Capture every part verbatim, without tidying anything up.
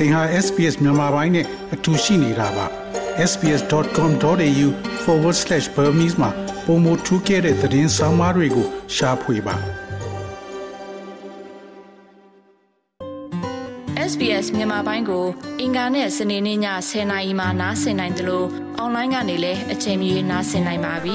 သင်ဟာ S B S မြန်မာပိုင်းနဲ့အတူရှိနေတာပါ s b s dot com dot a u forward slash burmese မှာပုံမထူးခဲ့တဲ့သတင်းစာမားတွေကိုရှားဖွေပါ S B S မြန်မာပိုင်းကိုအင်ကာနဲ့စနေနေ့ညtenနာရီမှနားဆင်နိုင်တယ်လို့အွန်လိုင်းကနေလည်းအချိန်မီနားဆင်နိုင်ပါပြီ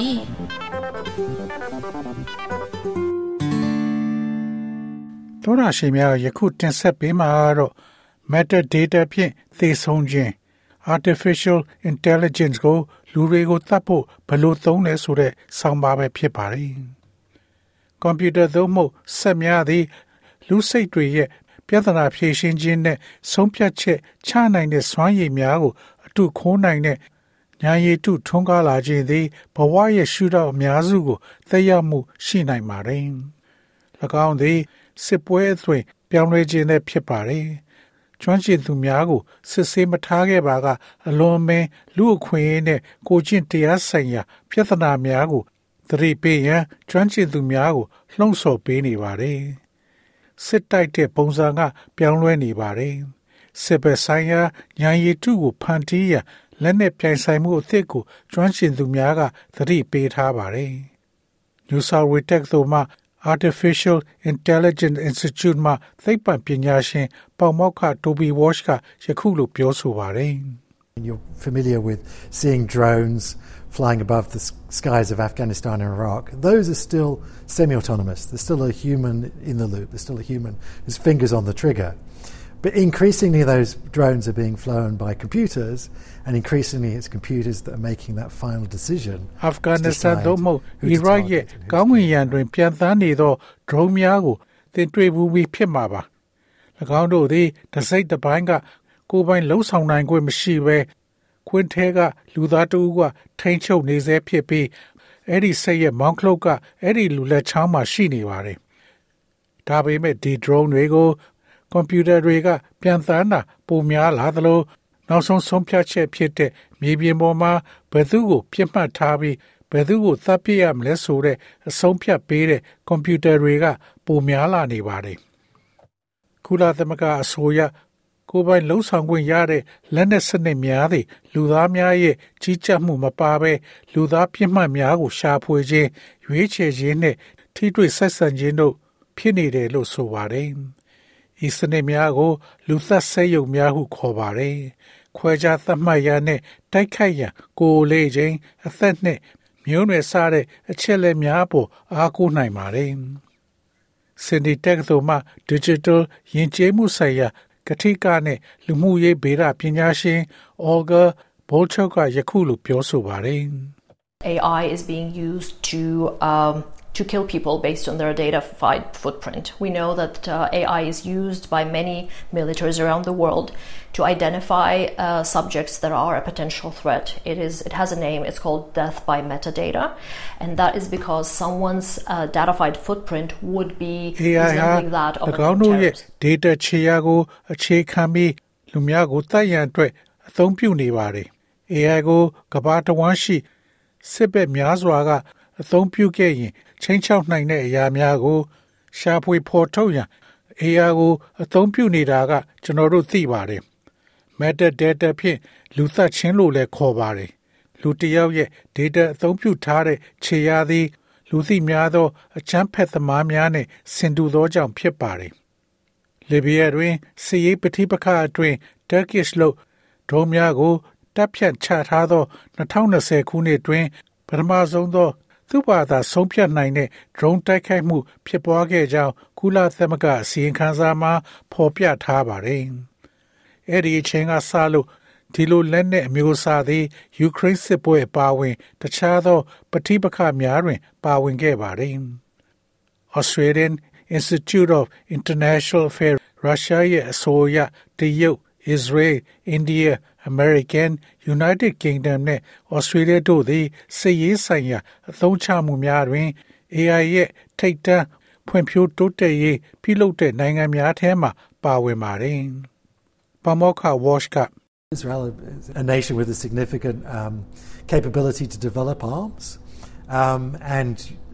သောရရှိများယခုတင်ဆက်ပေးမှာတော့ metadata ဖြင့်သေဆုံးခြင်း artificial intelligence ကိုလူတွေကိုသတ်ဖို့ဘယ်လိုသုံးလဲဆိုတဲ့ဆောင်းပါးပဲဖြစ်ပါတယ်။ ကွန်ပျူတာသို့မဟုတ်စက်များသည်လူစိတ်တွေရဲ့ပြဿနာဖြေရှင်းခြင်းနဲ့ဆုံးဖြတ်ချက်ချနိုင်တဲ့စွမ်းရည်များကိုအတူခိုးနိုင်တဲ့ဉာဏ်ရည်တုထွန်းကားလာခြင်းသည်ဘဝရဲ့ရှုထောင့်အများစုကိုသက်ရောက်မှုရှိနိုင်ပါတယ်။ ၎င်းသည်စစ်ပွဲအသွင်ပြောင်းလဲခြင်းနဲ့ဖြစ်ပါတယ်။ကျွမ်းကျင်သူများကိုစစ်ဆေးမထားခဲ့ပါကအလွန်အမင်းလူအခွင့်အရေးနဲ့ကိုကျင့်တရားဆိုင်ရာပြဿနာများကိုသတိပေးရန်ကျွမ်းကျင်သူများကိုလှုံ့ဆော်ပေးနေပါတယ်။စစ်တိုက်တဲ့ပုံစံကပြောင်းလဲနေပါတယ်။စစ်ပဲဆိုင်ရာဉာဏ်ရည်တုကိုဖန်တီးရန်လက်နက်ပြိုင်ဆိုင်မှုအသစ်ကိုကျွမ်းကျင်သူများကသတိပေးထားပါတယ်။ New South Wales တက္ကသိုလ်မှArtificial Intelligence Institute မှာသိပ္ပံပညာရှင်ပေါမောက္ခ Toby Walsh ကယခုလိုပြောဆိုပါတယ်။ You're familiar with seeing drones flying above the skies of Afghanistan and Iraq. Those are still semi-autonomous. There's still a human in the loop. There's still a human whose finger's on the trigger. But increasingly those drones are being flown by computers, and increasingly it's computers that are making that final decision. Afghanistan သို့မဟုတ် Iraq ရဲ့ကောင်းကင်ယံတွင်ပြန်သန်းနေသော drone များကိုသင်တွေ့ဘူးပြီးဖြစ်မှာပါ။၎င်းတို့သည်တစ်စိတ်တစ်ပိုင်းကကိုယ်ပိုင်လှုပ်ဆောင်နိုင်ခွင့်မရှိဘဲခွင်းထဲကလူသားတဦးကထိန်းချုပ်နေစေဖြစ်ပြီးအဲ့ဒီစိတ်ရဲ့မောင်းခလုတ်ကအဲ့ဒီလူလက်ချောင်းမှာရှိနေပါတယ်။ဒါပေမဲ့ဒီ drone တွေကိုကွန်ပျူတာတွေကပြန်သန်းတာပုံများလာသလိုနောက်ဆုံးဆုံးဖြတ်ချက်ဖြစ်တဲ့မြေပြင်ပေါ်မှာဘယ်သူကိုပြစ်မှတ်ထားပြီးဘယ်သူကိုသတ်ပစ်ရမလဲဆိုတဲ့အဆုံးဖြတ်ပေးတဲ့ကွန်ပျူတာတွေကပုံများလာနေပါတယ်။ကုလသမဂ္ဂအစိုးရကိုယ်ပိုင်လှုံ့ဆော်ခွင့်ရတဲ့လက်နက်စနစ်များသည်လူသားများရဲ့ကြီးကြပ်မှုမပါဘဲလူသားပြစ်မှတ်များကိုရှာဖွေခြင်းရွေးချယ်ခြင်းနဲ့ထိတွေ့ဆက်ဆံခြင်းတို့ဖြစ်နေတယ်လို့ဆိုပါတယ်။ဤစနစ်များကိုလူသက်ဆဲယုံများဟုခေါ်ပါတယ်။ခွဲခြားသတ်မှတ်ရန်နဲ့တိုက်ခိုက်ရန်ကိုယ်လေးချင်းအသက်နဲ့မျိုးနွယ်စားတဲ့အချက်လက်များပေါ်အားကိုးနိုင်ပါတယ်။ Sydney တက္ကသိုလ်မှ Digital ယဉ်ကျေးမှုဆိုင်ရာကထိကနဲ့လူမှုရေးဗေဒပညာရှင် Olga Bolchuk ကယခုလိုပြောဆိုပါတယ်။ A I is being used to um to kill people based on their data footprint. We know that uh, A I is used by many militaries around the world to identify uh, subjects that are a potential threat. It is it has a name. It's called death by metadata, and that is because someone's uh, datafied footprint would be resembling that of a terrorist. Data ချေရကိုအခြေခံပြီးလူများကိုတတ်ရန်အတွက်အသုံးပြုနေပါတယ်။ A I ကိုကမ္ဘာတဝန်းရှိစစ်ဘက်များစွာကအသုံးပြုခဲ့ရင်ချင်းချောက်နိုင်တဲ့အရာများကိုရှာဖွေဖော်ထုတ်ရန် A I ကိုအသုံးပြုနေတာကကျွန်တော်တို့သိပါတယ်။ metadata ဖြင့်လူသတ်ခြင်းလို့လည်းခေါ်ပါတယ်။လူတစ်ယောက်ရဲ့ data အသုံးပြုထားတဲ့ခြေရာသည်လူသိများသောအချမ်းဖက်သမားများနဲ့ဆင်တူသောကြောင့်ဖြစ်ပါတယ်။ လီဘီယာတွင်စစ်ရေးပဋိပက္ခအတွင်း Turkish လို့ဒုံးများကိုတပ်ဖြန့်ချထားသောtwenty twentyခုနှစ်တွင်ပထမဆုံးသောသူ့ဘာသာဆုံးဖြတ်နိုင်တဲ့ drone တိုက်ခိုက်မှုဖြစ်ပွားခဲ့ကြောင်းကုလသမဂ္ဂအစီရင်ခံစာမှာဖော်ပြထားပါတယ်။အဲ့ဒီအချိန်ကစလို့ဒီလိုလက်နက်အမျိုးအစားသည်ယူကရိန်းစစ်ပွဲပါဝင်တခြားသောပဋိပက္ခများတွင်ပါဝင်ခဲ့ပါတယ်။ Australian Institute of International Affairs ရုရှားရဲ့အဆိုအရတရုတ် Israel, India, American, United Kingdom နဲ့ Australia တို့သည်စစ်ရေးဆိုင်ရာအသုံးချမှုများတွင် A I ရဲ့ထိပ်တန်းဖွံ့ဖြိုးတိုးတက်ရေးပြုလုပ်တဲ့နိုင်ငံများထဲမှာပါဝင်ပါတယ်။ပေါမောက္ခ Walsh က Israel is a nation with a significant um, capability to develop arms um, and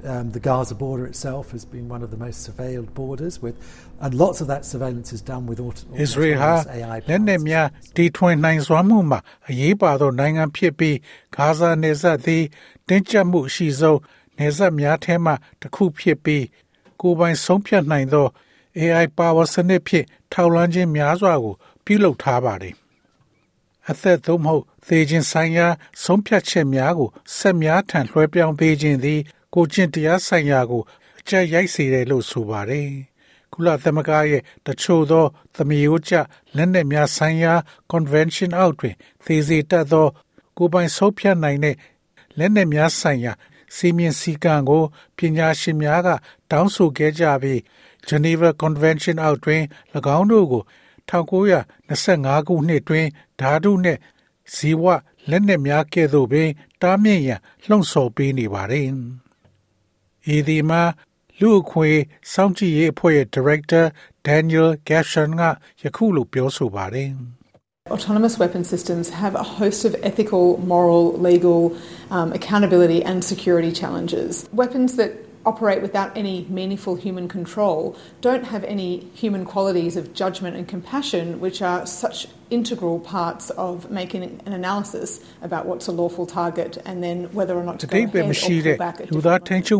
Um, the Gaza border itself has been one of the most surveilled borders, with, and lots of that surveillance is done with auto, Israel ha A I. လက်နက်များတီထွင်နိုင်စွမ်းမှုမှာအရေးပါသောနိုင်ငံဖြစ်ပြီးဂါဇာနယ်စပ်သည်တင်းကျပ်မှုအရှိဆုံးနယ်စပ်များထဲမှတစ်ခုဖြစ်ပြီးကိုယ်ပိုင်ဆုံးဖြတ်နိုင်သော A I power စနစ်ဖြင့်ထောက်လှမ်းခြင်းများစွာကိုပြုလုပ်ထားပါတယ်။အသက်သို့မဟုတ်သေခြင်းဆိုင်ရာဆုံးဖြတ်ချက်များကိုဆက်များထံလွှဲပြောင်းပေးခြင်းသည်ကိုကျင့်တရားဆိုင်ရာကိုအကျရိုက်စေတယ်လို့ဆိုပါတယ်။ကုလသမဂ္ဂရဲ့တချို့သောသမယောကျလက်နက်များဆိုင်ရာ convention အောက်တွင်သေစေတတ်သောကိုယ်ပိုင်ဆုံးဖြတ်နိုင်တဲ့လက်နက်များဆိုင်ရာစီမင်းစည်းကမ်းကိုပညာရှင်များကတောင်းဆိုခဲ့ကြပြီး Geneva Convention အောက်တွင်၎င်းတို့ကိုnineteen twenty-fiveခုနှစ်တွင်ဓာတုနှင့်ဇီဝလက်နက်များကဲ့သို့ပင်တားမြစ်ရန်လှုံ့ဆော်ပေးနေပါတယ်။ဤဒီမှာလူအခွင့်စောင့်ကြည့်ရေးအဖွဲ့ရဲ့ Director Daniel Gershon ကယခုလိုပြောဆိုပါတယ်။ Autonomous weapon systems have a host of ethical, moral, legal, um, accountability and security challenges. Weapons that operate without any meaningful human control don't have any human qualities of judgment and compassion, which are such integral parts of making an analysis about what's a lawful target and then whether or not to go ahead or pull back at different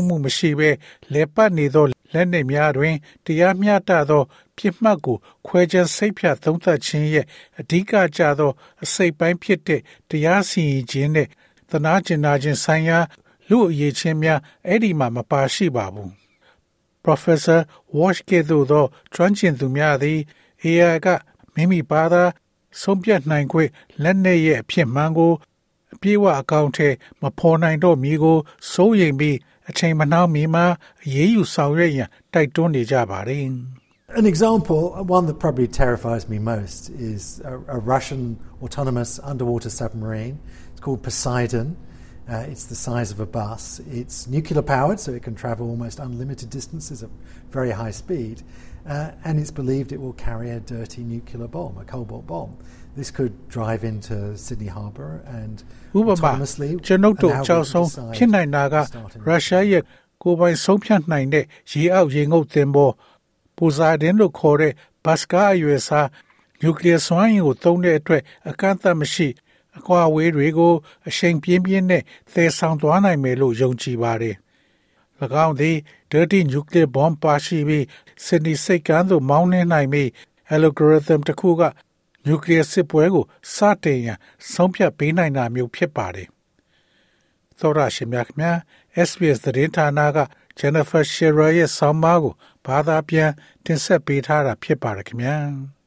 points. လက်နက်များတွင်တရားမျှတသောပြစ်မှတ်ကိုခွဲခြားစိတ်ဖြတ်သုံးသပ်ခြင်းရဲ့အဓိကကျသောအစိတ်ပိုင်းဖြစ်တဲ့တရားစီရင်ခြင်းနဲ့သနာကျင်နာခြင်းဆိုင်ရာလူအရေးချင်းများအဲ့ဒီမှာမပါရှိပါဘူး။ Professor Walsh ကဲ့သို့သောကျွမ်းကျင်သူများသည် A I ကမိမိဘာသာဆုံးဖြတ်နိုင်ခွင့်လက်နက်ရဲ့အဖြစ်မှန်ကိုအပြည့်အဝအကောင့်ထဲမဖော်နိုင်တော့မီကိုစိုးရိမ်ပြီးအချိန်မနှောင်းမီမှာအရေးယူဆောင်ရွက်ရန်တိုက်တွန်းနေကြပါတယ်။ An example, one that probably terrifies me most, is a, a Russian autonomous underwater submarine. It's called Poseidon. Uh, it's the size of a bus. It's nuclear powered, so it can travel almost unlimited distances at very high speed. Uh, and it's believed it will carry a dirty nuclear bomb, a cobalt bomb. This could drive into Sydney Harbour and autonomously allow people to decide ဖြစ်နိုင်တာကရုရှားရဲ့ကိုယ်ပိုင်ဆုံးဖြတ်နိုင်တဲ့ရေအောက်ရေငုပ်သင်္ဘောပိုဇိုင်ဒန်လို့ခေါ်တဲ့ဘတ်စကာအရွယ်စားနျူကလ িয়ার စွမ်းအင်ကိုသုံးတဲ့အတွက်အကန့်အသတ်မရှိအကွာအဝေးတွေကိုအရှိန်ပြင်းပြင်းနဲ့သယ်ဆောင်သွားနိုင်မယ်လို့ယုံကြည်ပါတယ်။၎င်းသည် dirty nuclear bomb ပါရှိပြီးစစ်ဒီစိတ်ကမ်းသို့မောင်းနှင်းနိုင်ပြီး algorithm တစ်ခုကနျူကလ িয়ার စစ်ပွဲကိုစတင်ရန်ဆုံးဖြတ်ပေးနိုင်တာမျိုးဖြစ်ပါတယ်။သောရရှိမြခင် S B S သတင်းဌာနက Jennifer Shearer ရဲ့ဆောင်းပါးကိုဘာသာပြန်တင်ဆက်ပေးထားတာဖြစ်ပါတယ်ခင်ဗျာ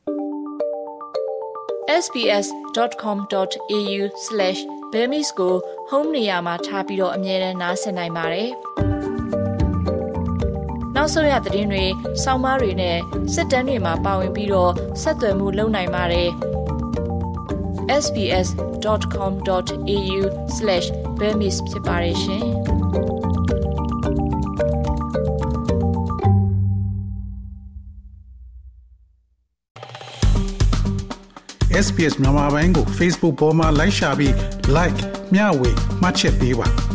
။ s b s dot com dot a u slash burmese ကို home နေရာမှာထားပြီးတော့အမြဲတမ်းနားဆင်နိုင်ပါတယ်။နောက်ဆုံးရသတင်းတွေ၊ဆောင်းပါးတွေနဲ့စစ်တမ်းတွေမှာပါဝင်ပြီးတော့ဆက်သွယ်မှုလုပ်နိုင်ပါတယ်။ s b s dot com dot a u slash burmese ဖြစ်ပါတယ်ရှင်။ S B S မြန်မာပိုင်းကို Facebook ပေါ်မှာ like ရှာပြီး like မျှဝေမှတ်ချက်ပေးပါ